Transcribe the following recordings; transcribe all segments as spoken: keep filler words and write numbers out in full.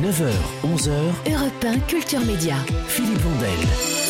neuf heures, onze heures, Europe un Culture Média. Philippe Vandel.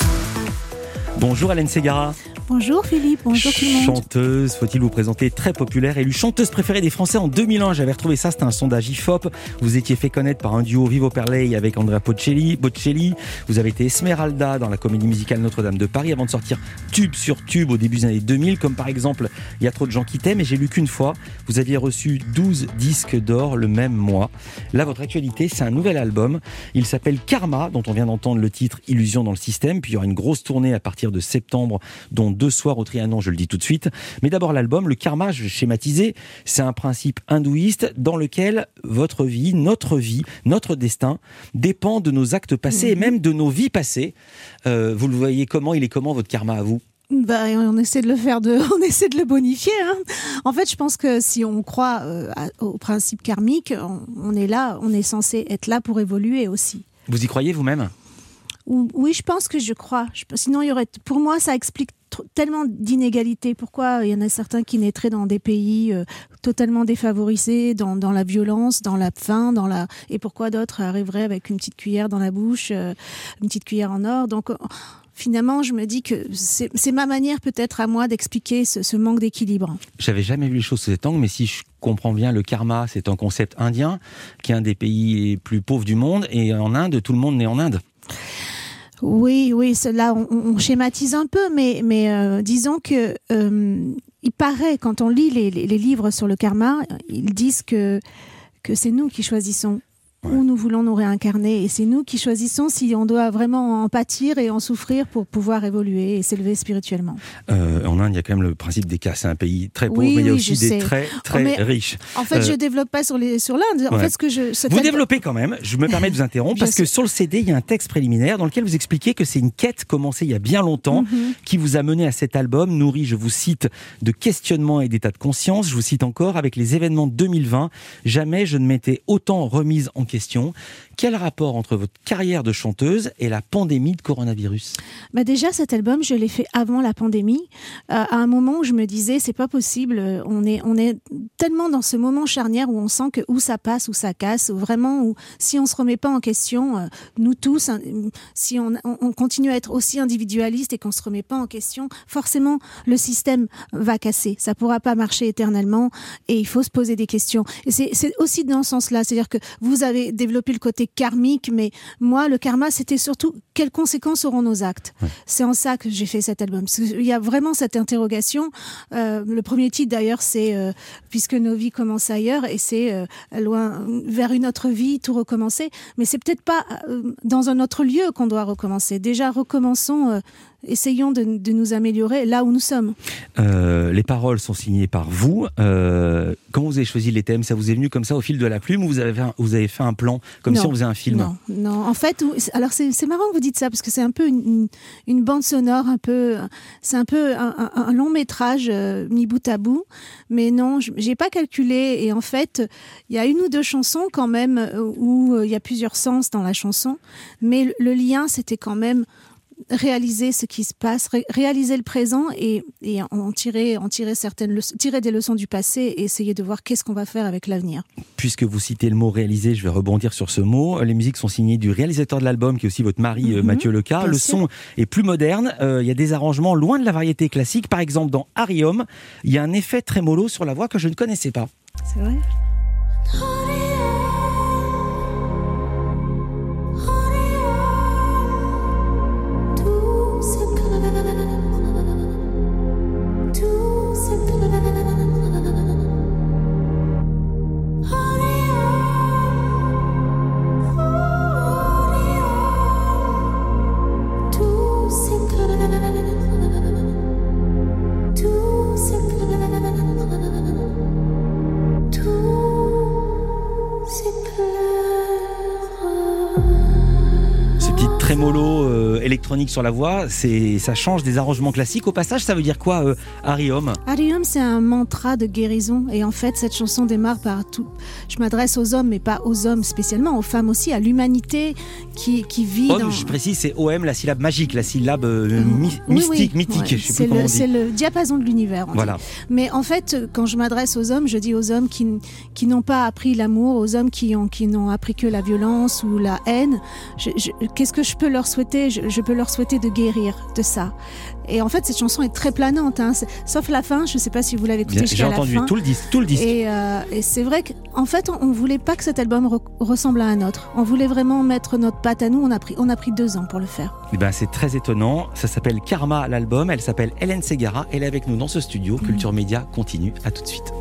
Bonjour Hélène Ségara. Bonjour Philippe, bonjour tout le monde. Chanteuse, faut-il vous présenter, très populaire, élue chanteuse préférée des Français en deux mille un. J'avais retrouvé ça, c'était un sondage I F O P. Vous étiez fait connaître par un duo Vivo per lei avec Andrea Bocelli. Bocelli. Vous avez été Esmeralda dans la comédie musicale Notre-Dame de Paris avant de sortir tube sur tube au début des années deux mille, comme par exemple Il y a trop de gens qui t'aiment. Et j'ai lu qu'une fois, vous aviez reçu douze disques d'or le même mois. Là, votre actualité, c'est un nouvel album. Il s'appelle Karma, dont on vient d'entendre le titre Illusion dans le système. Puis il y aura une grosse tournée à partir de septembre, dont deux soirs au Trianon, je le dis tout de suite. Mais d'abord l'album, le karma, je vais schématiser, c'est un principe hindouiste dans lequel votre vie, notre vie, notre destin dépend de nos actes passés mmh. et même de nos vies passées. Euh, vous le voyez comment, il est comment votre karma à vous ? Bah, on essaie de le faire, de, on essaie de le bonifier. Hein. En fait, je pense que si on croit euh, à, au principe karmique, on, on est là, on est censé être là pour évoluer aussi. Vous y croyez vous-même ? Oui, je pense que je crois. Je, sinon, il y aurait. Pour moi, ça explique t- tellement d'inégalités. Pourquoi il y en a certains qui naîtraient dans des pays euh, totalement défavorisés, dans, dans la violence, dans la faim, dans la. Et pourquoi d'autres arriveraient avec une petite cuillère dans la bouche, euh, une petite cuillère en or. Donc. Euh, Finalement, je me dis que c'est, c'est ma manière peut-être à moi d'expliquer ce, ce manque d'équilibre. J'avais jamais vu les choses sous cet angle, mais si je comprends bien, le karma, c'est un concept indien, qui est un des pays les plus pauvres du monde, et en Inde, tout le monde naît en Inde. Oui, oui, là on, on schématise un peu, mais, mais euh, disons que euh, il paraît, quand on lit les, les, les livres sur le karma, ils disent que, que c'est nous qui choisissons où nous voulons nous réincarner. Et c'est nous qui choisissons si on doit vraiment en pâtir et en souffrir pour pouvoir évoluer et s'élever spirituellement. Euh, en Inde, il y a quand même le principe des castes. C'est un pays très pauvre, oui, mais il y a oui, aussi des sais. très, très mais, riches. En fait, euh, je ne développe pas sur, les, sur l'Inde. En ouais. fait, ce que je, vous album... développez quand même. Je me permets de vous interrompre parce que sur le C D, il y a un texte préliminaire dans lequel vous expliquez que c'est une quête commencée il y a bien longtemps mm-hmm. qui vous a mené à cet album, nourri, je vous cite, de questionnements et d'état de conscience. Je vous cite encore, avec les événements de deux mille vingt, jamais je ne m'étais autant remise en question. Quel rapport entre votre carrière de chanteuse et la pandémie de coronavirus ? Bah déjà, cet album, je l'ai fait avant la pandémie, euh, à un moment où je me disais, c'est pas possible, on est, on est tellement dans ce moment charnière où on sent que où ça passe, où ça casse, où vraiment, où, si on se remet pas en question, euh, nous tous, hein, si on, on continue à être aussi individualiste et qu'on se remet pas en question, forcément, le système va casser. Ça pourra pas marcher éternellement et il faut se poser des questions. Et c'est, c'est aussi dans ce sens-là, c'est-à-dire que vous avez développé le côté karmique, mais moi, le karma, c'était surtout quelles conséquences auront nos actes. Ouais. C'est en ça que j'ai fait cet album. Il y a vraiment cette interrogation. Euh, le premier titre, d'ailleurs, c'est euh, Puisque nos vies commencent ailleurs, et c'est euh, loin vers une autre vie, tout recommencer. Mais c'est peut-être pas euh, dans un autre lieu qu'on doit recommencer. Déjà, recommençons. Euh, Essayons de, de nous améliorer là où nous sommes. Euh, les paroles sont signées par vous. Euh, quand vous avez choisi les thèmes, ça vous est venu comme ça au fil de la plume ou vous avez fait un, vous avez fait un plan comme non, si on faisait un film ? Non, non. En fait, alors c'est, c'est marrant que vous dites ça parce que c'est un peu une, une, une bande sonore, un peu, c'est un peu un, un, un long métrage euh, mis bout à bout. Mais non, je, j'ai pas calculé. Et en fait, il y a une ou deux chansons quand même où il y a plusieurs sens dans la chanson, mais le, le lien c'était quand même réaliser ce qui se passe, ré- réaliser le présent et, et en tirer, en tirer certaines leçons, tirer des leçons du passé et essayer de voir qu'est-ce qu'on va faire avec l'avenir. Puisque vous citez le mot réaliser, je vais rebondir sur ce mot. Les musiques sont signées du réalisateur de l'album, qui est aussi votre mari, mm-hmm, Mathieu Leca. Le sûr. Son est plus moderne. Il euh, y a des arrangements loin de la variété classique. Par exemple, dans Arium, il y a un effet trémolo sur la voix que je ne connaissais pas. C'est vrai ? Tout trémolo euh, électronique sur la voix, c'est, ça change des arrangements classiques. Au passage, ça veut dire quoi, euh, Arium ? Arium, c'est un mantra de guérison. Et en fait, cette chanson démarre par tout. Je m'adresse aux hommes, mais pas aux hommes spécialement, aux femmes aussi, à l'humanité qui, qui vit Homme, dans... je précise, c'est O M, la syllabe magique, la syllabe euh, mi- oui, mystique, oui, mythique, ouais. je sais c'est plus comment le, on dit. C'est le diapason de l'univers. Voilà. Dit. Mais en fait, quand je m'adresse aux hommes, je dis aux hommes qui, qui n'ont pas appris l'amour, aux hommes qui, ont, qui n'ont appris que la violence ou la haine. Je, je, qu'est-ce que je peux leur souhaiter ? je, je peux leur souhaiter de guérir de ça. Et en fait, cette chanson est très planante, hein. C'est, sauf la fin. Je ne sais pas si vous l'avez écoutée jusqu'à la fin. J'ai entendu tout le disque, tout le disque. Et, euh, et c'est vrai qu'en fait, on ne voulait pas que cet album re- ressemble à un autre. On voulait vraiment mettre notre patte à nous. On a pris, on a pris deux ans pour le faire. Eh ben, c'est très étonnant. Ça s'appelle Karma, l'album. Elle s'appelle Hélène Ségara. Elle est avec nous dans ce studio. Mmh. Culture Média continue. À tout de suite.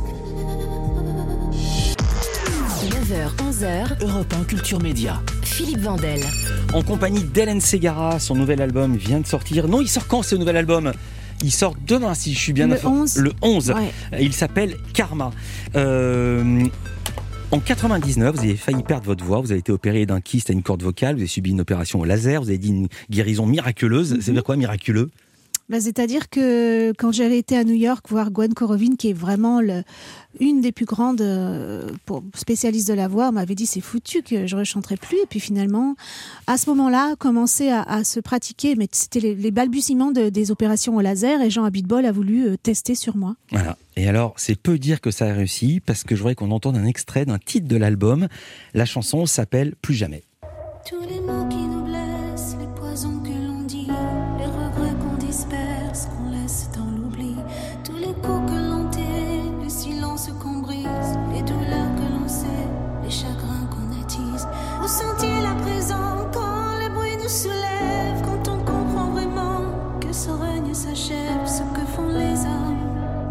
neuf heures, onze heures, Europe un Culture Média. Philippe Vandel. En compagnie d'Hélène Ségara, son nouvel album vient de sortir. Non, il sort quand ce nouvel album ? Il sort demain, si je suis bien informé. Le onze. Le onze. Ouais. Il s'appelle Karma. Euh, en quatre-vingt-dix-neuf, vous avez failli perdre votre voix. Vous avez été opéré d'un kyste à une corde vocale. Vous avez subi une opération au laser. Vous avez dit une guérison miraculeuse. Mm-hmm. Ça veut dire quoi, miraculeux ? Bah, c'est-à-dire que quand j'avais été à New York voir Gwen Korovin, qui est vraiment le, une des plus grandes euh, pour, spécialistes de la voix, on m'avait dit c'est foutu que je ne rechanterai plus. Et puis finalement, à ce moment-là, commençait à, à se pratiquer, mais c'était les, les balbutiements de, des opérations au laser et Jean Abitbol a voulu euh, tester sur moi. Voilà. Et alors, c'est peu dire que ça a réussi, parce que je voudrais qu'on entende un extrait d'un titre de l'album. La chanson s'appelle Plus jamais. Tous les mots qui nous blessent, les poisons que l'on dit, les regrets qu'on disperse, qu'on laisse dans l'oubli, tous les coups que l'on tait, le silence qu'on brise, les douleurs que l'on sait, les chagrins qu'on attise. Vous sentiez la présence quand les bruits nous soulèvent, quand on comprend vraiment que ce règne s'achève, ce que font les hommes,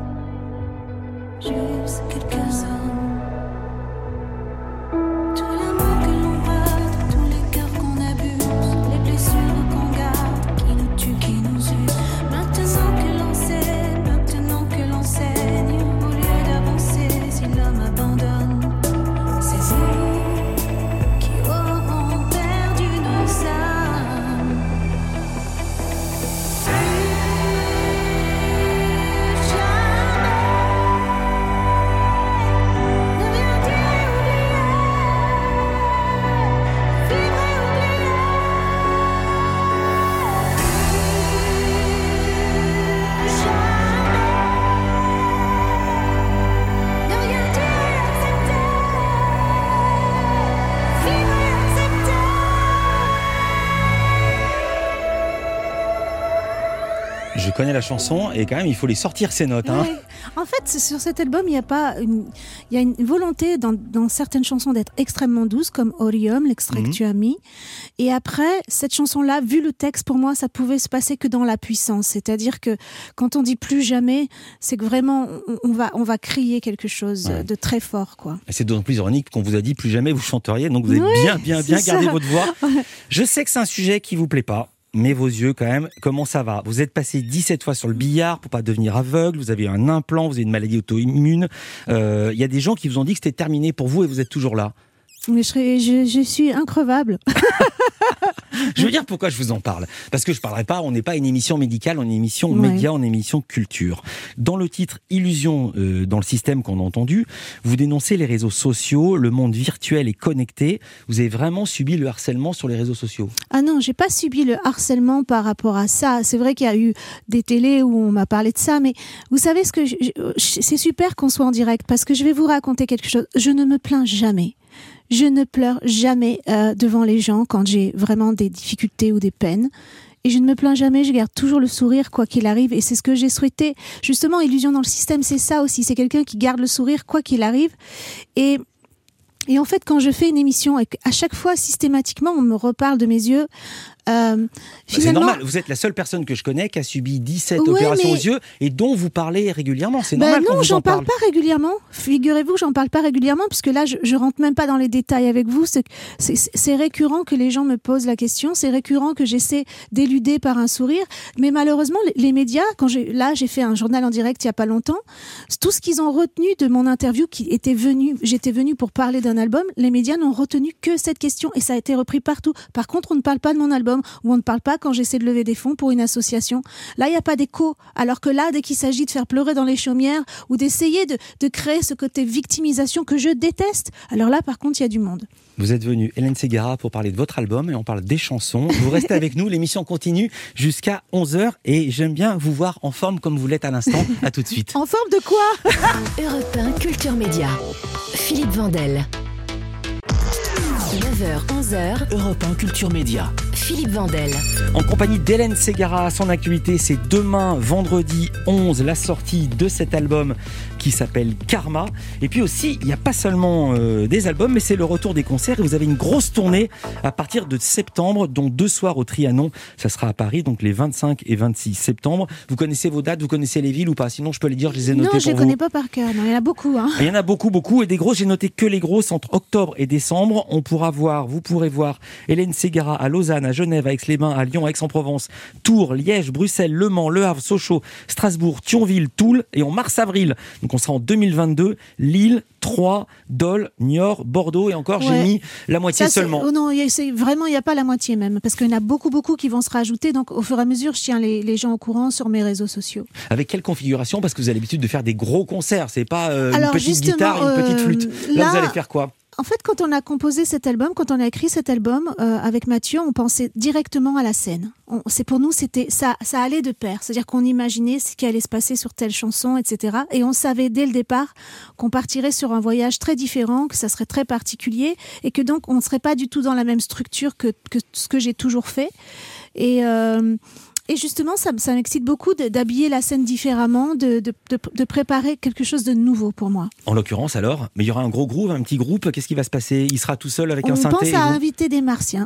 juste quelques hommes. Je connais la chanson et quand même il faut les sortir ces notes. Hein. Ouais. En fait, sur cet album, il y a pas, une... il y a une volonté dans, dans certaines chansons d'être extrêmement douce, comme Orium, l'extrait mmh. que tu as mis. Et après, cette chanson-là, vu le texte, pour moi, ça pouvait se passer que dans la puissance. C'est-à-dire que quand on dit plus jamais, c'est que vraiment on, on va, on va crier quelque chose ouais. de très fort, quoi. Et c'est d'autant plus ironique qu'on vous a dit plus jamais vous chanteriez, donc vous avez oui, bien, bien, bien gardé votre voix. Ouais. Je sais que c'est un sujet qui vous plaît pas. Mais vos yeux, quand même, comment ça va ? Vous êtes passé dix-sept fois sur le billard pour pas devenir aveugle, vous avez un implant, vous avez une maladie auto-immune. Il euh, y a des gens qui vous ont dit que c'était terminé pour vous et vous êtes toujours là. Mais je, serais, je, je suis increvable. Je veux dire pourquoi je vous en parle. Parce que je parlerai pas, on n'est pas une émission médicale, on est une émission ouais. média, on est une émission culture. Dans le titre Illusion euh, dans le système qu'on a entendu, vous dénoncez les réseaux sociaux, le monde virtuel et connecté. Vous avez vraiment subi le harcèlement sur les réseaux sociaux ? Ah non, j'ai pas subi le harcèlement par rapport à ça. C'est vrai qu'il y a eu des télés où on m'a parlé de ça, mais vous savez ce que je, je, c'est super qu'on soit en direct parce que je vais vous raconter quelque chose. Je ne me plains jamais. Je ne pleure jamais euh, devant les gens quand j'ai vraiment des difficultés ou des peines. Et je ne me plains jamais, je garde toujours le sourire quoi qu'il arrive. Et c'est ce que j'ai souhaité. Justement, Illusion dans le système, c'est ça aussi. C'est quelqu'un qui garde le sourire quoi qu'il arrive. Et, et en fait, quand je fais une émission et qu'à chaque fois, systématiquement, on me reparle de mes yeux, Euh, c'est normal, vous êtes la seule personne que je connais qui a subi dix-sept ouais, opérations mais... aux yeux et dont vous parlez régulièrement. C'est normal. Ben non, qu'on j'en vous en parle pas régulièrement. Figurez-vous que j'en parle pas régulièrement, puisque là, je, je rentre même pas dans les détails avec vous. C'est, c'est, c'est récurrent que les gens me posent la question, c'est récurrent que j'essaie d'éluder par un sourire. Mais malheureusement, les, les médias, quand j'ai, là, j'ai fait un journal en direct il y a pas longtemps, tout ce qu'ils ont retenu de mon interview, qui était venu, j'étais venue pour parler d'un album, les médias n'ont retenu que cette question et ça a été repris partout. Par contre, on ne parle pas de mon album ou on ne parle pas quand j'essaie de lever des fonds pour une association. Là, il n'y a pas d'écho. Alors que là, dès qu'il s'agit de faire pleurer dans les chaumières ou d'essayer de, de créer ce côté victimisation que je déteste, alors là, par contre, il y a du monde. Vous êtes venue, Hélène Ségara, pour parler de votre album et on parle des chansons. Vous restez avec nous, l'émission continue jusqu'à onze heures et j'aime bien vous voir en forme comme vous l'êtes à l'instant. À tout de suite. En forme de quoi? Europe un Culture Média. Philippe Vandel. neuf heures onze heures, Europe un Culture Média. Philippe Vandel. En compagnie d'Hélène Ségara, son actualité, c'est demain, vendredi onze, la sortie de cet album qui s'appelle Karma. Et puis aussi, il n'y a pas seulement euh, des albums, mais c'est le retour des concerts. Et vous avez une grosse tournée à partir de septembre, dont deux soirs au Trianon. Ça sera à Paris, donc les vingt-cinq et vingt-six septembre. Vous connaissez vos dates, vous connaissez les villes ou pas? Sinon, je peux les dire, je les ai notées pour vous. Non, je ne connais pas par cœur. Non, il y en a beaucoup. Hein. Il y en a beaucoup, beaucoup. Et des grosses, j'ai noté que les grosses entre octobre et décembre. On pourra voir, vous pourrez voir Hélène Ségara à Lausanne, à Genève, à Aix-les-Bains, à Lyon, à Aix-en-Provence, Tours, Liège, Bruxelles, Le Mans, Le Havre, Sochaux, Strasbourg, Thionville, Toul et en mars-avril. Donc on sera en deux mille vingt-deux, Lille, Troyes, Dole, Niort, Bordeaux et encore ouais. J'ai mis la moitié Ça, seulement. Oh non, c'est, vraiment il n'y a pas la moitié même parce qu'il y en a beaucoup beaucoup qui vont se rajouter. Donc au fur et à mesure, je tiens les, les gens au courant sur mes réseaux sociaux. Avec quelle configuration? Parce que vous avez l'habitude de faire des gros concerts, c'est pas euh, une petite guitare, une petite flûte. Là, là vous allez faire quoi? En fait, quand on a composé cet album, quand on a écrit cet album euh, avec Mathieu, on pensait directement à la scène. On, c'est pour nous, c'était ça, ça allait de pair. C'est-à-dire qu'on imaginait ce qui allait se passer sur telle chanson, et cetera. Et on savait dès le départ qu'on partirait sur un voyage très différent, que ça serait très particulier, et que donc on ne serait pas du tout dans la même structure que, que ce que j'ai toujours fait. Et euh, Et justement, ça, ça m'excite beaucoup de, d'habiller la scène différemment, de, de, de, de préparer quelque chose de nouveau pour moi. En l'occurrence alors, mais il y aura un gros groove, un petit groupe, qu'est-ce qui va se passer? Il sera tout seul avec On un synthé? On pense à vous... inviter des martiens.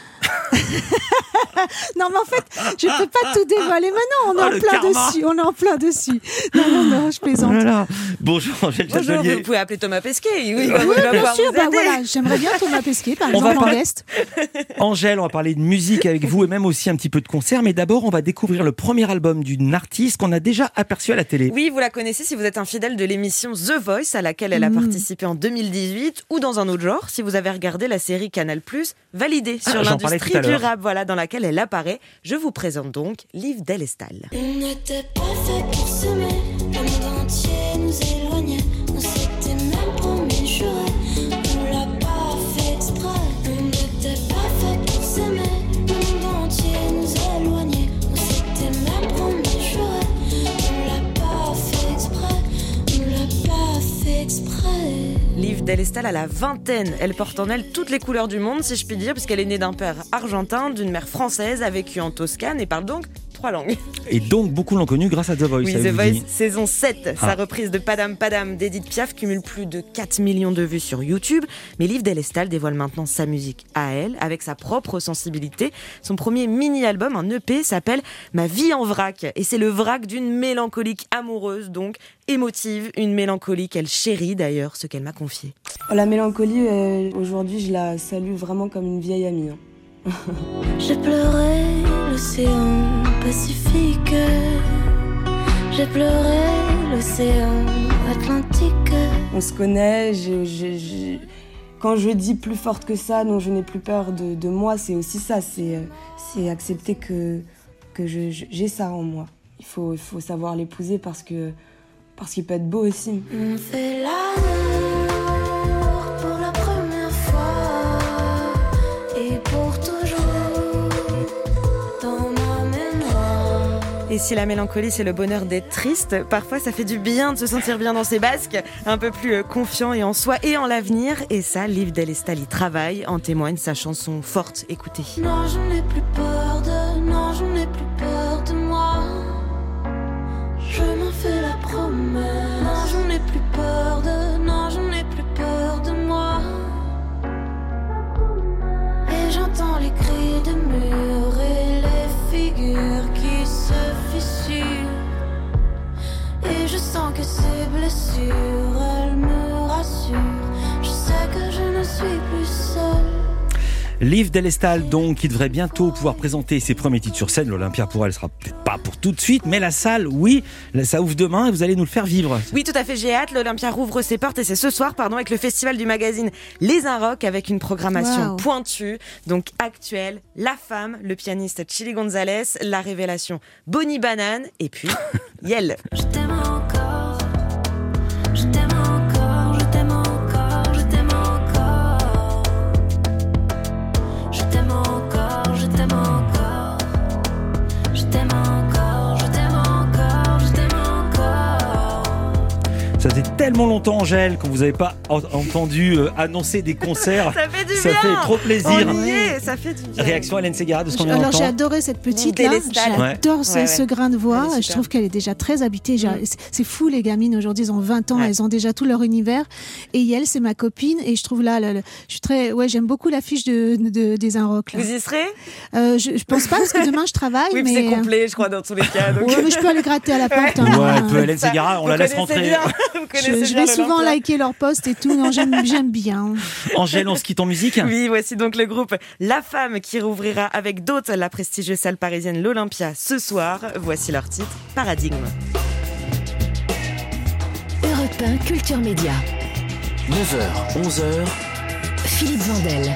Non mais en fait je peux pas tout dévoiler maintenant, on est oh, en plein karma. dessus on est en plein dessus non non non je plaisante. Oh là là. Bonjour Angèle Châtelier. Vous pouvez appeler Thomas Pesquet. Oui, oui, oui bien sûr bah, voilà, j'aimerais bien Thomas Pesquet par on exemple en guest. Angèle, on va parler de musique avec vous et même aussi un petit peu de concert, mais d'abord on va découvrir le premier album d'une artiste qu'on a déjà aperçu à la télé. Oui, vous la connaissez si vous êtes un fidèle de l'émission The Voice à laquelle elle a mmh. participé en deux mille dix-huit, ou dans un autre genre si vous avez regardé la série Canal plus, Validée sur ah, l'industrie du rap, voilà, dans laquelle elle apparaît. Je vous présente donc Liv Delestal. On n'était pas fait pour s'aimer, le monde entier nous éloignait. On s'était même promis, juré, on l'a pas fait exprès. On n'était pas fait pour s'aimer, le monde entier nous éloignait. On s'était même promis, juré, on l'a pas fait exprès, on l'a pas fait exprès. Liv Delestal a la vingtaine. Elle porte en elle toutes les couleurs du monde, si je puis dire, puisqu'elle est née d'un père argentin, d'une mère française, a vécu en Toscane et parle donc trois langues. Et donc, beaucoup l'ont connue grâce à The Voice. Oui, The Voice, dit. Saison sept. Ah. Sa reprise de Padam Padam d'Edith Piaf cumule plus de quatre millions de vues sur YouTube. Mais Liv Delestal dévoile maintenant sa musique à elle, avec sa propre sensibilité. Son premier mini-album, un E P, s'appelle Ma vie en vrac. Et c'est le vrac d'une mélancolique amoureuse, donc émotive. Une mélancolie qu'elle chérit d'ailleurs, ce qu'elle m'a confié. La mélancolie, euh, aujourd'hui, je la salue vraiment comme une vieille amie. Hein. J'ai pleuré l'océan Pacifique, j'ai pleuré l'océan Atlantique. On se connaît, je, je, je... quand je dis plus forte que ça, non, je n'ai plus peur de, de moi, c'est aussi ça, c'est, c'est accepter que, que je, je, j'ai ça en moi. Il faut, il faut savoir l'épouser parce, que, parce qu'il peut être beau aussi. On fait l'amour pour la première fois et pour toujours. Et si la mélancolie, c'est le bonheur d'être triste, parfois ça fait du bien de se sentir bien dans ses basques, un peu plus confiant et en soi et en l'avenir. Et ça, Liv Delestal y travaille, en témoigne sa chanson Forte. Écoutez. Non, je n'ai plus peur de, non, je n'ai plus peur de moi. Je m'en fais la promesse. Non, je n'ai plus peur de, non, je n'ai plus peur de moi. Et j'entends les cris de murs. que ces blessures, elles me rassurent. Je sais que je ne suis plus seule. Liv Delestal, donc, qui devrait bientôt pouvoir présenter ses premiers titres sur scène. L'Olympia, pour elle, sera peut-être pas pour tout de suite, mais la salle, oui, ça ouvre demain et vous allez nous le faire vivre. Oui, tout à fait, j'ai hâte. L'Olympia rouvre ses portes et c'est ce soir, pardon, avec le festival du magazine Les Inrocks, avec une programmation wow. pointue, donc actuelle. La Femme, le pianiste Chili Gonzalez, la révélation Bonnie Banane et puis Yel. Je t'aime encore, je t'aime encore, je t'aime encore, je t'aime encore. Je t'aime encore, je t'aime encore. Je t'aime encore, je t'aime encore, je t'aime encore. Ça fait tellement longtemps, Angèle, qu'on vous n'avez pas en- entendu euh, annoncer des concerts. Ça fait du Ça bien. fait trop plaisir. On y est, ça fait du bien. Réaction Hélène Ségara de ce qu'on vient Alors j'ai d'entendre. adoré cette petite là, Delestal. j'adore ce, Ouais, ouais. ce grain de voix, Elle est je super. trouve qu'elle est déjà très habitée, J'ai- Mm. c'est- c'est fou les gamines aujourd'hui, elles ont vingt ans, Ouais. elles ont déjà tout leur univers, et Yel c'est ma copine, et je trouve là, le- le- je suis très, ouais j'aime beaucoup l'affiche de, de, des Inrocks là. Vous y serez? Euh, je, je pense pas parce que demain je travaille, Oui, puis mais c'est complet, je crois, dans tous les cas. Donc... Ouais, mais je peux aller gratter à la porte. hein. Ouais, elle peut, Hélène Ça, Ségara, on vous la laisse connaissez rentrer. bien, vous connaissez Je, je bien vais souvent l'Olympia. liker leurs posts et tout, non j'aime, j'aime bien. Angèle, on se quitte en musique. Oui, voici donc le groupe La Femme qui rouvrira avec d'autres la prestigieuse salle parisienne l'Olympia ce soir. Voici leur titre, Paradigme. Europe un Culture Média. neuf heures, onze heures, Philippe Vandel.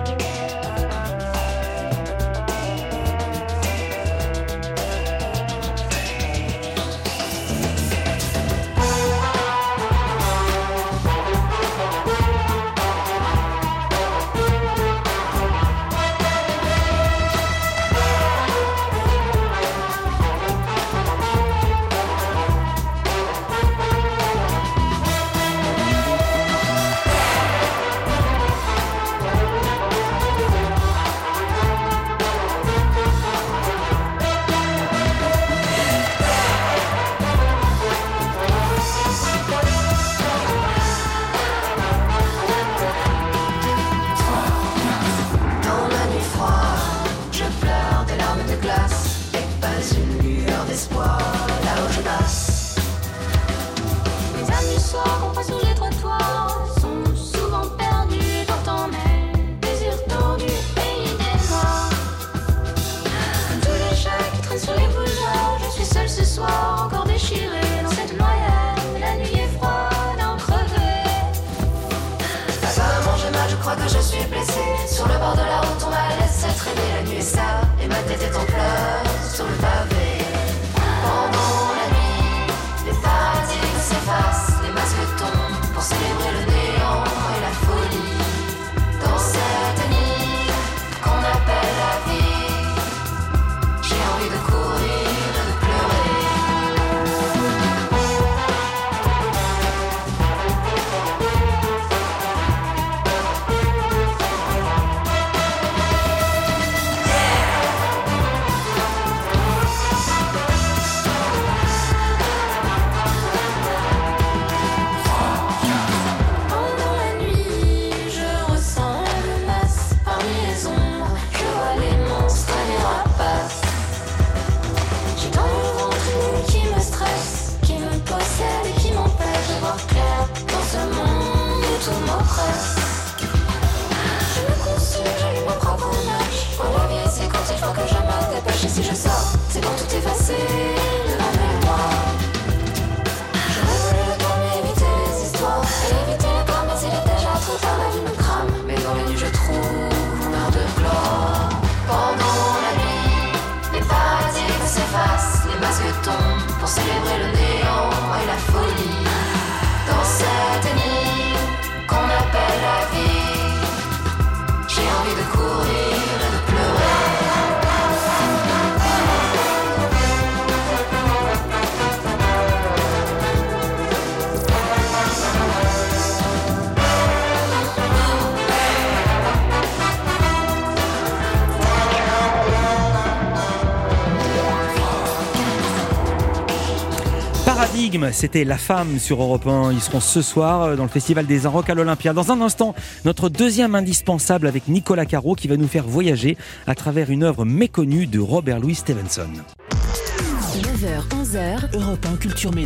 Dans la nuit froide, je pleure des larmes de glace et pas une lueur d'espoir là où je passe. Les amis soirs qu'on passe sous les trottoirs sont souvent perdus dans ton air, désirs tordus, pays des noirs. Comme tous les chats qui traînent sur les boulevards, je suis seule ce soir, encore déchirée dans cette noyade. La nuit est froide, en crever. Apparemment j'ai mal, je crois que je suis blessée. Sur le bord de la route on m'a laissé traîner. La nuit est sale et ma tête est en pleurs sur le pavé. Pendant la nuit, les paradigmes s'effacent, les masques tombent pour célébrer le néant et la folie. Dans cette nuit qu'on appelle la vie, j'ai envie de courir et de pleurer. Pendant la nuit, je ressens la menace. Parmi les ombres, je vois les monstres et les rapaces. J'ai dans le ventre une nuit qui me stresse, qui me possède et qui m'empêche de voir clair dans ce monde où tout m'oppresse. Je me consume, j'allume mon propre image. Quand la vie s'écoute, il faut que je me dépêche. Et si je sors, c'est pour tout effacer de ma mémoire. J'aurais voulu le temps, mais éviter les histoires et éviter le corps, mais il est déjà trop tard, la vie me crame. Mais dans les nuits, je trouve une heure de gloire. Pendant la nuit, les paradigmes s'effacent, les masques tombent pour célébrer le néant et la folie. Dans cette nuit qu'on appelle la vie, j'ai envie de courir et de pleurer. Paradigme, c'était La Femme sur Europe un. Ils seront ce soir dans le festival des Inrocks à l'Olympia. Dans un instant, notre deuxième indispensable avec Nicolas Caro qui va nous faire voyager à travers une œuvre méconnue de Robert Louis Stevenson. neuf heures, onze heures, Europe un Culture Média.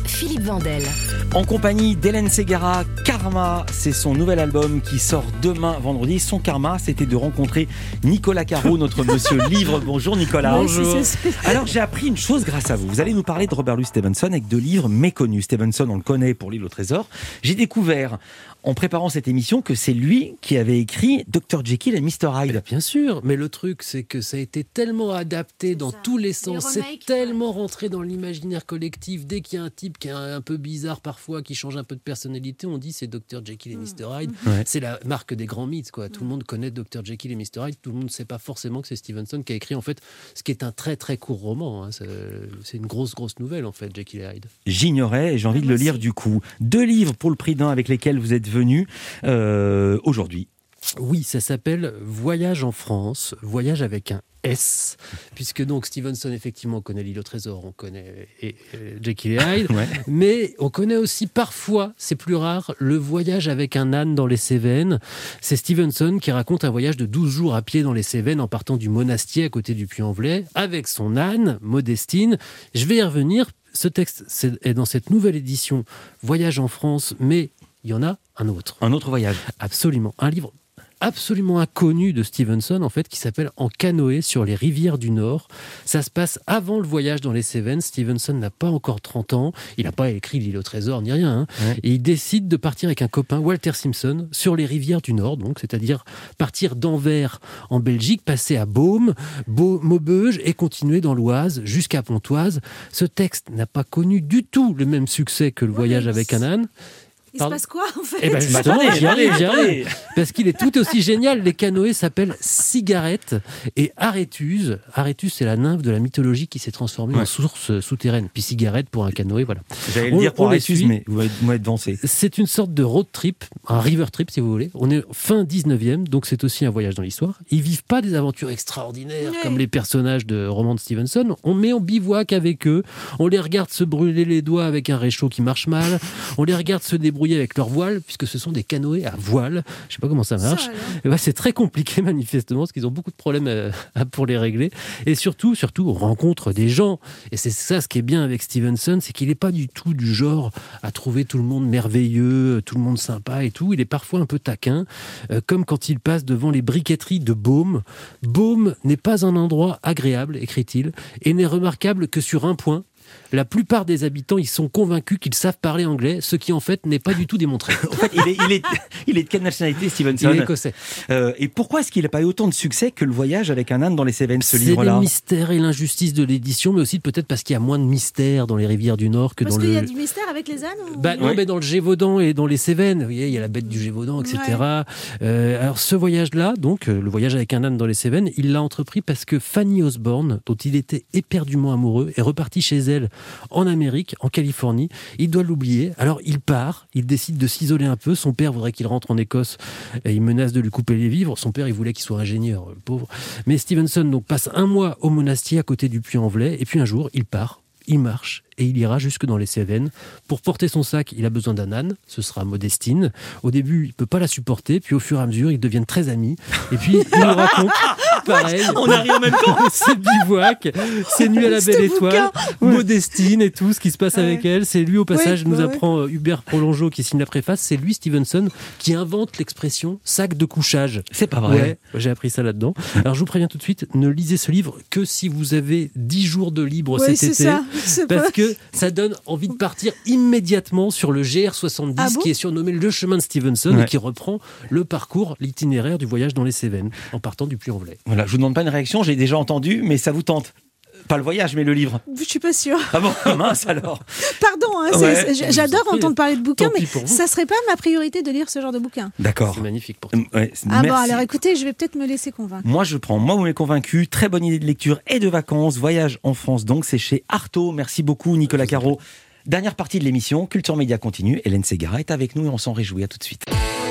Philippe Vandel. En compagnie d'Hélène Ségara, Karma, c'est son nouvel album qui sort demain vendredi. Son karma, c'était de rencontrer Nicolas Caro, notre monsieur livre. Bonjour Nicolas. Bonjour. Alors j'ai appris une chose grâce à vous. Vous allez nous parler de Robert Louis Stevenson avec deux livres méconnus. Stevenson, on le connaît pour L'île au trésor. J'ai découvert en préparant cette émission que c'est lui qui avait écrit docteur Jekyll et mister Hyde. Bien sûr, mais le truc c'est que ça a été tellement adapté dans tous les sens, c'est tellement rentré dans l'imaginaire collectif. Dès qu'il y a un type qui est un peu bizarre parfois, qui change un peu de personnalité, on dit c'est docteur Jekyll et mister Hyde. Ouais. C'est la marque des grands mythes, quoi. Tout le monde connaît docteur Jekyll et mister Hyde, tout le monde ne sait pas forcément que c'est Stevenson qui a écrit en fait ce qui est un très très court roman. Hein. C'est, c'est une grosse grosse nouvelle en fait, Jekyll et Hyde. J'ignorais et j'ai envie de le lire du coup. Deux livres pour le prix d'un avec lesquels vous êtes venu euh, aujourd'hui. Oui, ça s'appelle Voyage en France, voyage avec un S, puisque donc Stevenson, effectivement, on connaît L'île au trésor, on connaît et, et, Jekyll et Hyde, ouais. Mais on connaît aussi parfois, c'est plus rare, le voyage avec un âne dans les Cévennes. C'est Stevenson qui raconte un voyage de douze jours à pied dans les Cévennes en partant du Monastier à côté du Puy-en-Velay, avec son âne, Modestine. Je vais y revenir. Ce texte est dans cette nouvelle édition Voyage en France, mais il y en a un autre. Un autre voyage. Absolument. Un livre absolument inconnu de Stevenson, en fait, qui s'appelle En canoë sur les rivières du Nord. Ça se passe avant le voyage dans les Cévennes. Stevenson n'a pas encore trente ans. Il n'a pas écrit L'île au trésor ni rien. Hein. Ouais. Et il décide de partir avec un copain, Walter Simpson, sur les rivières du Nord, donc, c'est-à-dire partir d'Anvers en Belgique, passer à Beaume, Beau- Maubeuge et continuer dans l'Oise jusqu'à Pontoise. Ce texte n'a pas connu du tout le même succès que le voyage ouais, avec un âne. Il Pardon. se passe quoi en fait? Eh ben justement, j'y arrive, j'y arrive. Parce qu'il est tout aussi génial. Les canoës s'appellent Cigarette et Aréthuse. Aréthuse, c'est la nymphe de la mythologie qui s'est transformée ouais. en source souterraine. Puis Cigarette pour un canoë, voilà. J'allais le dire pour Aréthuse, mais vous m'avez devancé. C'est une sorte de road trip, un river trip si vous voulez. On est fin dix-neuvième, donc c'est aussi un voyage dans l'histoire. Ils vivent pas des aventures extraordinaires ouais. comme les personnages de romans de Stevenson. On met en bivouac avec eux. On les regarde se brûler les doigts avec un réchaud qui marche mal. On les regarde se débrouiller avec leur voile, puisque ce sont des canoës à voile. Je sais pas comment ça marche. Ça, ouais, c'est très compliqué manifestement, parce qu'ils ont beaucoup de problèmes à, à, pour les régler. Et surtout, surtout, on rencontre des gens. Et c'est ça ce qui est bien avec Stevenson, c'est qu'il n'est pas du tout du genre à trouver tout le monde merveilleux, tout le monde sympa et tout. Il est parfois un peu taquin, euh, comme quand il passe devant les briqueteries de Beaume. Beaume n'est pas un endroit agréable, écrit-il, et n'est remarquable que sur un point. La plupart des habitants, ils sont convaincus qu'ils savent parler anglais, ce qui en fait n'est pas du tout démontré. En fait, il est, il est, il est de quelle nationalité, Stevenson? Il est écossais. Euh, et pourquoi est-ce qu'il n'a pas eu autant de succès que le voyage avec un âne dans les Cévennes, ce C'est livre-là? C'est le mystère et l'injustice de l'édition, mais aussi peut-être parce qu'il y a moins de mystère dans les rivières du Nord que parce dans le... Parce qu'il y a du mystère avec les ânes ou... bah, Non, ouais. mais dans le Gévaudan et dans les Cévennes, vous voyez, il y a la bête du Gévaudan, et cetera. Ouais. Euh, alors ce voyage-là, donc le voyage avec un âne dans les Cévennes, il l'a entrepris parce que Fanny Osborne, dont il était éperdument amoureux, est repartie chez elle en Amérique, en Californie. Il doit l'oublier. Alors il part, il décide de s'isoler un peu. Son père voudrait qu'il rentre en Écosse et il menace de lui couper les vivres. Son père, il voulait qu'il soit ingénieur, le pauvre. Mais Stevenson donc, passe un mois au Monastier à côté du Puy-en-Velay et puis un jour, il part, il marche et il ira jusque dans les Cévennes. Pour porter son sac, il a besoin d'un âne, ce sera Modestine. Au début, il ne peut pas la supporter, puis au fur et à mesure, ils deviennent très amis. Et puis, il nous raconte, pareil, on arrive en même temps. C'est bivouac, c'est nuit à la belle étoile, ouais. Modestine et tout, ce qui se passe ouais. avec elle. C'est lui, au passage, ouais, nous ouais. apprend Hubert Prolongeau, qui signe la préface, c'est lui, Stevenson, qui invente l'expression sac de couchage. C'est pas vrai. Ouais, j'ai appris ça là-dedans. Alors, je vous préviens tout de suite, ne lisez ce livre que si vous avez dix jours de libre ouais, cet été. Ça. Parce que ça donne envie de partir immédiatement sur le G R soixante-dix ah bon qui est surnommé le chemin de Stevenson ouais. et qui reprend le parcours, l'itinéraire du voyage dans les Cévennes en partant du Puy-en-Velay. Voilà, je vous demande pas une réaction, j'ai déjà entendu, mais ça vous tente? Pas le voyage, mais le livre. Je suis pas sûre. Ah bon, mince alors. Pardon, hein, ouais, c'est, j'adore entendre parler de bouquins, mais ça serait pas ma priorité de lire ce genre de bouquin. D'accord. C'est magnifique pour toi. Ouais, ah merci. bon, alors écoutez, je vais peut-être me laisser convaincre. Moi, je prends. Moi, vous m'avez convaincu. Très bonne idée de lecture et de vacances. Voyage en France, donc c'est chez Artaud. Merci beaucoup, Nicolas Caro. Dernière partie de l'émission, Culture Média continue. Hélène Ségara est avec nous et on s'en réjouit. À tout de suite.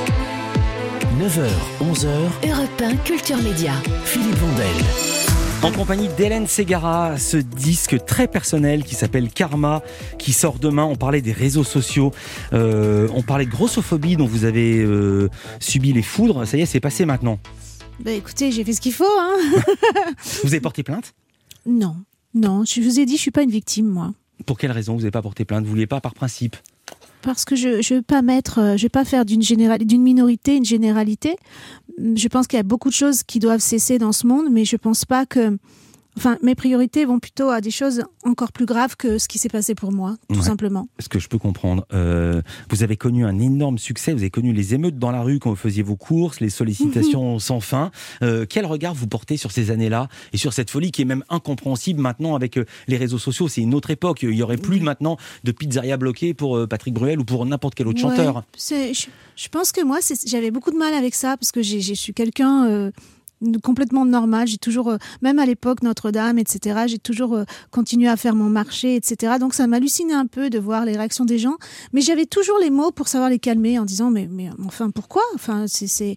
neuf heures, onze heures. Europe un, Culture Média. Philippe Vandel. En compagnie d'Hélène Ségara, ce disque très personnel qui s'appelle Karma, qui sort demain. On parlait des réseaux sociaux, euh, on parlait de grossophobie dont vous avez euh, subi les foudres. Ça y est, c'est passé maintenant. Bah écoutez, j'ai fait ce qu'il faut. Hein. Vous avez porté plainte ? Non, non. Je vous ai dit, je suis pas une victime, moi. Pour quelle raison vous n'avez pas porté plainte? Vous ne vouliez pas par principe? Parce que je ne veux pas mettre, je veux pas faire d'une, général, d'une minorité une généralité. Je pense qu'il y a beaucoup de choses qui doivent cesser dans ce monde, mais je ne pense pas que... Enfin, mes priorités vont plutôt à des choses encore plus graves que ce qui s'est passé pour moi, tout ouais, simplement. Ce que je peux comprendre. Euh, vous avez connu un énorme succès, vous avez connu les émeutes dans la rue quand vous faisiez vos courses, les sollicitations sans fin. Euh, quel regard vous portez sur ces années-là et sur cette folie qui est même incompréhensible maintenant avec euh, les réseaux sociaux? C'est une autre époque. Il n'y aurait plus ouais. maintenant de pizzeria bloquée pour euh, Patrick Bruel ou pour n'importe quel autre ouais, chanteur. C'est, je, je pense que moi, c'est, j'avais beaucoup de mal avec ça parce que j'ai, j'ai, je suis quelqu'un... Euh, complètement normal, j'ai toujours, euh, même à l'époque Notre-Dame, et cetera, j'ai toujours euh, continué à faire mon marché, et cetera. Donc ça m'hallucinait un peu de voir les réactions des gens, mais j'avais toujours les mots pour savoir les calmer en disant mais, mais enfin pourquoi, enfin c'est, c'est...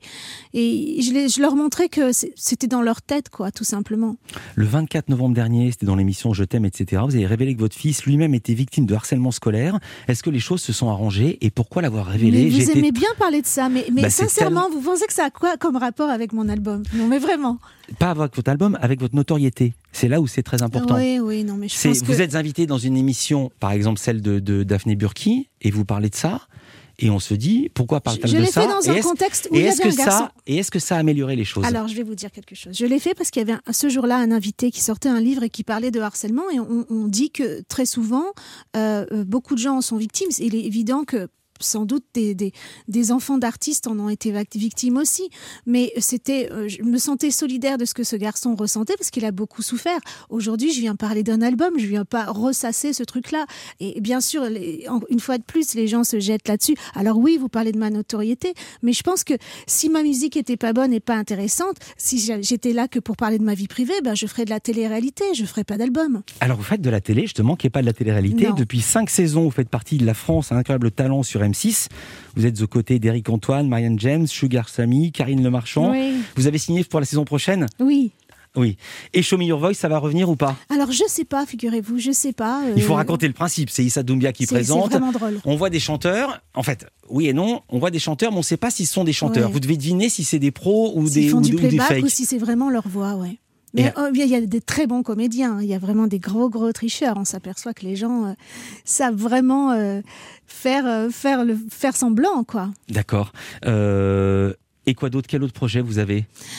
et je, les, je leur montrais que c'est, c'était dans leur tête quoi, tout simplement. Le vingt-quatre novembre dernier, c'était dans l'émission Je t'aime, et cetera. Vous avez révélé que votre fils lui-même était victime de harcèlement scolaire. Est-ce que les choses se sont arrangées et pourquoi l'avoir révélé? Mais vous J'ai aimez été... bien parler de ça, mais, mais bah, sincèrement, tel... vous pensez que ça a quoi comme rapport avec mon album? Non mais vraiment. Pas avec votre album, avec votre notoriété. C'est là où c'est très important. Oui, oui, non, mais je c'est, pense que... Vous êtes invité dans une émission, par exemple celle de, de Daphné Burki, et vous parlez de ça, et on se dit, pourquoi parle-t-elle de ça? Je l'ai fait dans un contexte où il y avait un garçon. Ça, et est-ce que ça a amélioré les choses? Alors, je vais vous dire quelque chose. Je l'ai fait parce qu'il y avait un, ce jour-là un invité qui sortait un livre et qui parlait de harcèlement, et on, on dit que très souvent, euh, beaucoup de gens en sont victimes. Il est évident que sans doute des, des, des enfants d'artistes en ont été victimes aussi, mais c'était, euh, je me sentais solidaire de ce que ce garçon ressentait parce qu'il a beaucoup souffert. Aujourd'hui, je viens parler d'un album, je viens pas ressasser ce truc-là. Et bien sûr, les, une fois de plus, les gens se jettent là-dessus. Alors oui, vous parlez de ma notoriété, mais je pense que si ma musique était pas bonne et pas intéressante, si j'étais là que pour parler de ma vie privée, ben je ferais de la télé-réalité, je ferais pas d'album. Alors vous faites de la télé, justement, qui n'est pas de la télé-réalité. Non. Depuis cinq saisons, vous faites partie de La France, un incroyable talent sur M six. Vous êtes aux côtés d'Éric Antoine, Marianne James, Sugar Sammy, Karine Le Marchand. Oui. Vous avez signé pour la saison prochaine? Oui. Oui. Et Show Me Your Voice, ça va revenir ou pas? Alors je sais pas, figurez-vous, je sais pas. Euh... Il faut raconter le principe. C'est Issa Doumbia qui c'est, présente. C'est vraiment drôle. On voit des chanteurs. En fait, oui et non. On voit des chanteurs, mais on ne sait pas s'ils sont des chanteurs. Ouais. Vous devez deviner si c'est des pros ou S'ils des font ou, du ou playback des fakes. Ou si c'est vraiment leur voix, ouais. Mais et... oh, il y a des très bons comédiens, il y a vraiment des gros gros tricheurs. On s'aperçoit que les gens euh, savent vraiment euh, faire euh, faire le faire semblant, quoi. D'accord. Euh... Et quoi d'autre? Quel autre projet vous avez?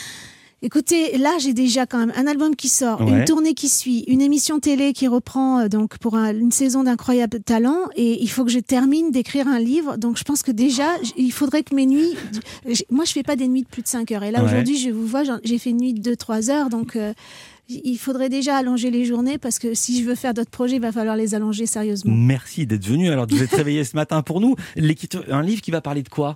Écoutez, là, j'ai déjà quand même un album qui sort, ouais. Une tournée qui suit, une émission télé qui reprend euh, donc pour un, une saison d'incroyable talent, et il faut que je termine d'écrire un livre. Donc, je pense que déjà, il faudrait que mes nuits... Moi, je fais pas des nuits de plus de cinq heures. Et là, ouais. Aujourd'hui, je vous vois, j'ai fait une nuit de deux trois heures. Donc, euh, il faudrait déjà allonger les journées parce que si je veux faire d'autres projets, il va falloir les allonger sérieusement. Merci d'être venu. Alors, de vous êtes réveillé ce matin pour nous. Un livre qui va parler de quoi ?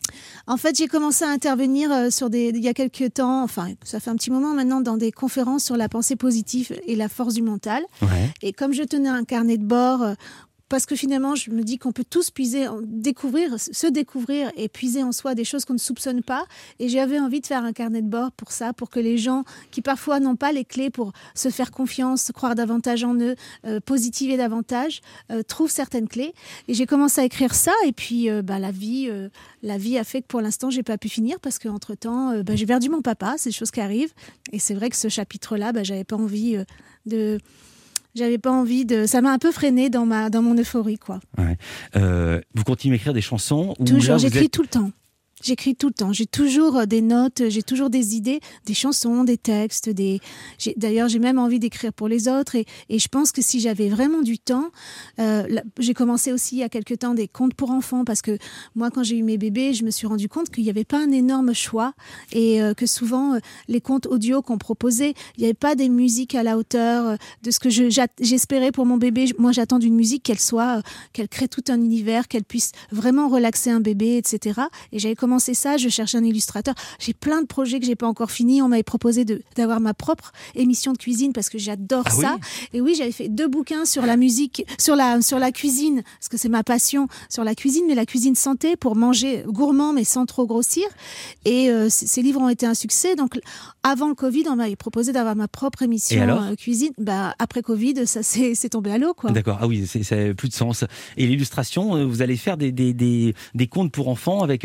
En fait, j'ai commencé à intervenir sur des, il y a quelques temps, enfin, ça fait un petit moment maintenant, dans des conférences sur la pensée positive et la force du mental. Ouais. Et comme je tenais un carnet de bord, parce que finalement, je me dis qu'on peut tous puiser, découvrir, se découvrir et puiser en soi des choses qu'on ne soupçonne pas. Et j'avais envie de faire un carnet de bord pour ça, pour que les gens qui parfois n'ont pas les clés pour se faire confiance, croire davantage en eux, euh, positiver davantage, euh, trouvent certaines clés. Et j'ai commencé à écrire ça. Et puis, euh, bah, la vie, euh, la vie a fait que pour l'instant, j'ai pas pu finir parce qu'entre temps, euh, bah, j'ai perdu mon papa. C'est des choses qui arrivent. Et c'est vrai que ce chapitre-là, bah, j'avais pas envie euh, de J'avais pas envie de... Ça m'a un peu freiné dans, ma... dans mon euphorie, quoi. Ouais. Euh, vous continuez à écrire des chansons ou Toujours, là, j'écris êtes... tout le temps. J'écris tout le temps. J'ai toujours des notes, j'ai toujours des idées, des chansons, des textes. Des... J'ai... D'ailleurs, j'ai même envie d'écrire pour les autres. Et, et je pense que si j'avais vraiment du temps... Euh, là, j'ai commencé aussi il y a quelque temps des contes pour enfants parce que moi, quand j'ai eu mes bébés, je me suis rendu compte qu'il n'y avait pas un énorme choix et euh, que souvent, euh, les contes audio qu'on proposait, il n'y avait pas des musiques à la hauteur euh, de ce que je, j'espérais pour mon bébé. Moi, j'attends d'une musique qu'elle soit, euh, qu'elle crée tout un univers, qu'elle puisse vraiment relaxer un bébé, et cetera. Et j'avais commencé c'est ça, je cherche un illustrateur. J'ai plein de projets que j'ai pas encore finis. On m'avait proposé de, d'avoir ma propre émission de cuisine parce que j'adore ah ça. Oui et oui, j'avais fait deux bouquins sur la musique, sur la, sur la cuisine, parce que c'est ma passion, sur la cuisine, mais la cuisine santé pour manger gourmand mais sans trop grossir. Et euh, c- ces livres ont été un succès. Donc, avant le Covid, on m'avait proposé d'avoir ma propre émission euh, cuisine. Bah, après Covid, ça c'est, c'est tombé à l'eau, quoi. D'accord. Ah oui, c'est, ça n'a plus de sens. Et l'illustration, vous allez faire des, des, des, des contes pour enfants avec euh, Mathieu Leca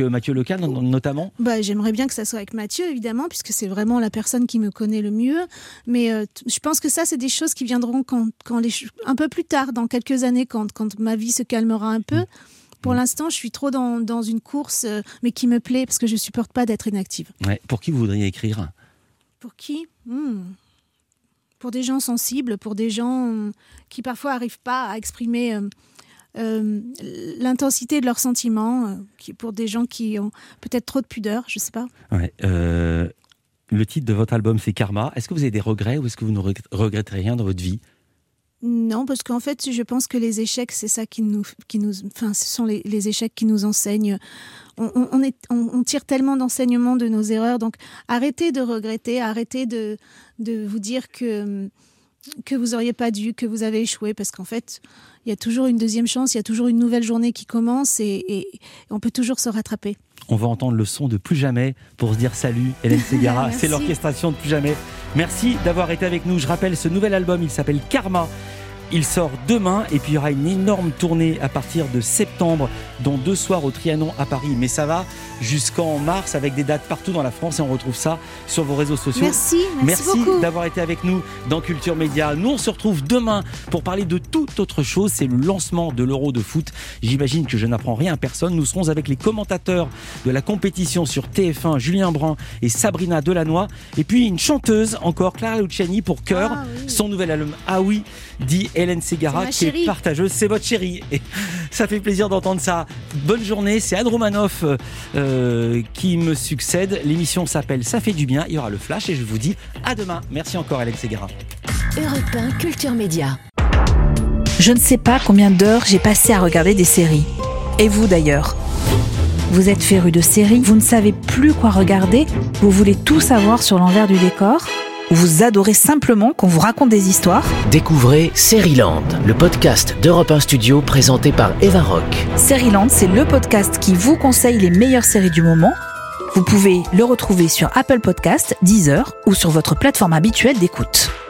cas notamment? Bah, j'aimerais bien que ça soit avec Mathieu, évidemment, puisque c'est vraiment la personne qui me connaît le mieux. Mais euh, t- je pense que ça, c'est des choses qui viendront quand, quand les, un peu plus tard, dans quelques années, quand, quand ma vie se calmera un peu. Mmh. Pour l'instant, je suis trop dans, dans une course, euh, mais qui me plaît, parce que je ne supporte pas d'être inactive. Ouais. Pour qui vous voudriez écrire? Pour qui? mmh. Pour des gens sensibles, pour des gens euh, qui parfois n'arrivent pas à exprimer euh, euh, l'intensité de leurs sentiments, euh, qui, pour des gens qui ont peut-être trop de pudeur, je ne sais pas. Ouais, euh, le titre de votre album, c'est Karma. Est-ce que vous avez des regrets ou est-ce que vous ne regrettez rien dans votre vie? Non, parce qu'en fait, je pense que les échecs, c'est ça qui nous, qui nous, enfin, ce sont les, les échecs qui nous enseignent. On, on, on, est, on, on tire tellement d'enseignements de nos erreurs, donc arrêtez de regretter, arrêtez de, de vous dire que que vous auriez pas dû, que vous avez échoué, parce qu'en fait, il y a toujours une deuxième chance, il y a toujours une nouvelle journée qui commence, et, et on peut toujours se rattraper. On va entendre le son de Plus Jamais pour se dire salut, Hélène Ségara. C'est l'orchestration de Plus Jamais. Merci d'avoir été avec nous. Je rappelle, ce nouvel album, il s'appelle Karma. Il sort demain et puis il y aura une énorme tournée à partir de septembre, dont deux soirs au Trianon à Paris. Mais ça va jusqu'en mars avec des dates partout dans la France et on retrouve ça sur vos réseaux sociaux. Merci, merci, merci beaucoup d'avoir été avec nous dans Culture Média. Nous, on se retrouve demain pour parler de toute autre chose. C'est le lancement de l'Euro de foot. J'imagine que je n'apprends rien à personne. Nous serons avec les commentateurs de la compétition sur T F un, Julien Brun et Sabrina Delannoy. Et puis une chanteuse encore, Clara Luciani pour Cœur, ah, oui. Son nouvel album. Ah oui, dit Hélène Ségara, qui chérie. est partageuse. C'est votre chérie. Et ça fait plaisir d'entendre ça. Bonne journée. C'est Anne Romanoff euh, qui me succède. L'émission s'appelle Ça fait du bien. Il y aura le flash et je vous dis à demain. Merci encore, Hélène Ségara. Europe un Culture Média. Je ne sais pas combien d'heures j'ai passé à regarder des séries. Et vous d'ailleurs? Vous êtes férus de séries, vous ne savez plus quoi regarder, vous voulez tout savoir sur l'envers du décor? Ou vous adorez simplement qu'on vous raconte des histoires? Découvrez Seriland, le podcast d'Europe un Studio présenté par Eva Rock. Seriland, c'est le podcast qui vous conseille les meilleures séries du moment. Vous pouvez le retrouver sur Apple Podcasts, Deezer ou sur votre plateforme habituelle d'écoute.